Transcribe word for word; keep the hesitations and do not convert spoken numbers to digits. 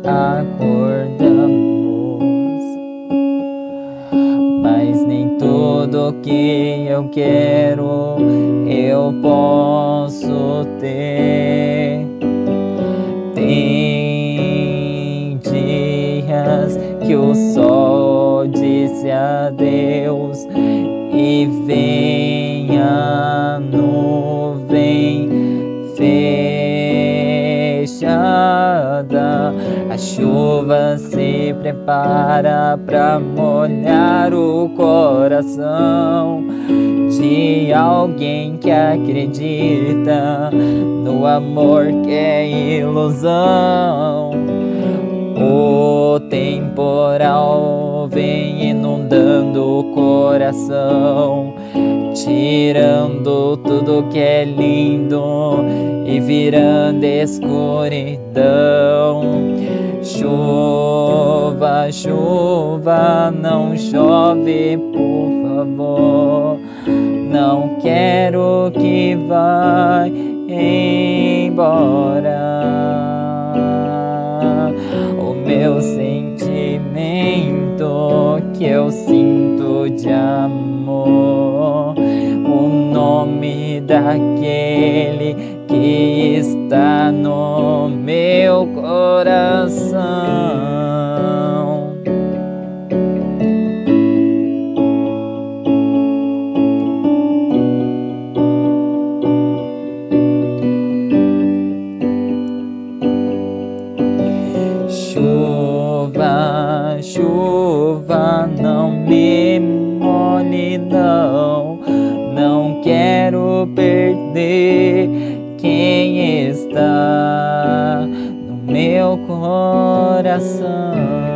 acordamos, mas nem tudo que eu quero eu posso ter. Tem dias que o sol disse adeus e vem a nuvem fechada. A chuva se prepara pra molhar o coração de alguém que acredita no amor que é ilusão. O temporal vem inundando o coração, tirando tudo que é lindo e virando escuridão. Chuva, chuva, não chove, por favor. Não quero que vá embora o meu sentimento que eu sinto de amor, o nome daquele que está no meu coração. Chuva, chuva, não me molhe não, não quero perder quem está no meu coração.